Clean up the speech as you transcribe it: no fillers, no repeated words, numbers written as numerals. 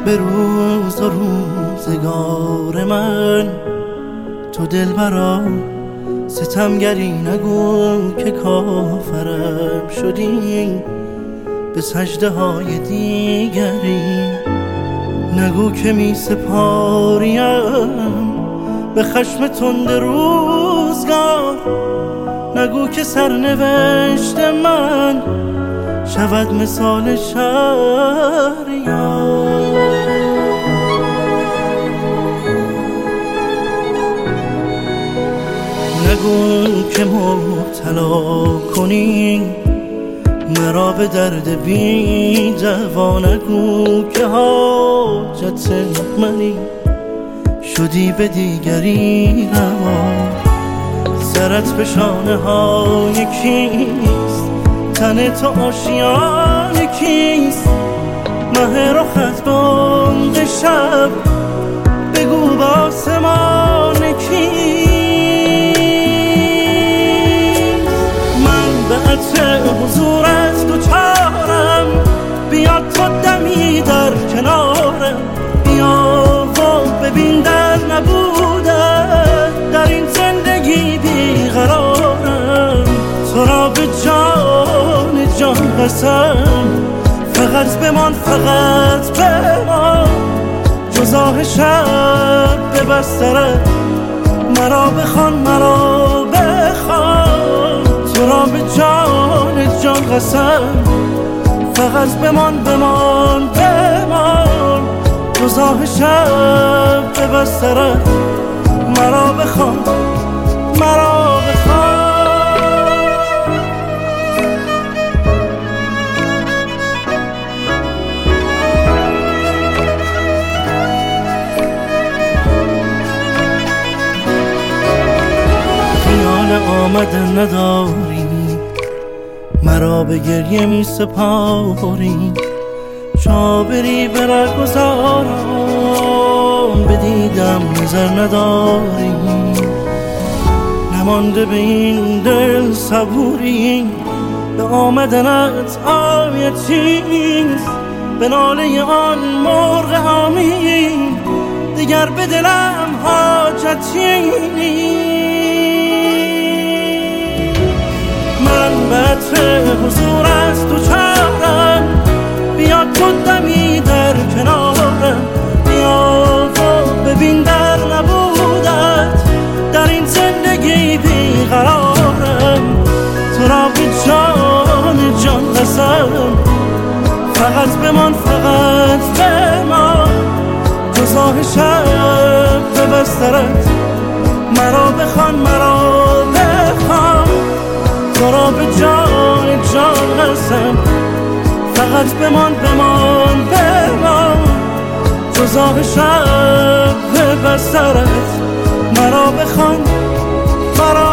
به روز و روزگار من تو دلبرا ستمگری نگو که کافرم شدی به سجده های دیگری، نگو که می سپاریم به خشم تند روزگار، نگو که سرنوشت من شود مثال شهریار. نگو که مبتلا کنی مرا به درد بی دوا، نگو که حاجت منی شدی به دیگری روا. سرت به شانه های کیست، تن تو آشیان کیست، مه رخت بند شب بگو به آسمان کیست. من به عطر حضورت دوچارم، بیا تو دمی در کنارم، بیا و ببین در نبودن در این زندگی بیقرارم. تو را به جان قسم فقط بمان، فقط بمان، جز آه شب به بسترت مرا بخوان، مرا بخوان. تو را به جان قسم فقط بمان، بمان، بمان، جز آه شب به بسترت مرا بخوان، مرا بخوان. آمدن نداری مرا به گریه می سپاری، چابری بر گذارم به دیدم نظر نداری. نمانده به این دل صبوری، به آمدنت آیتی نیست، به ناله آن مرغ حامی دیگر به دلم حاجتی نیست. من به عطر حضورت دوچارم، بیا تو دمی در کنارم، بیا و ببین در نبودت در این زندگی بیقرارم. تو را به جان قسم فقط بمان، فقط بمان، جز آه شب به بسترت مرا بخوان، مرا بخوان. تو را به جان قسم فقط بمان، بمان، بمان، جز آه شب به بسترت مرا بخوان، مرا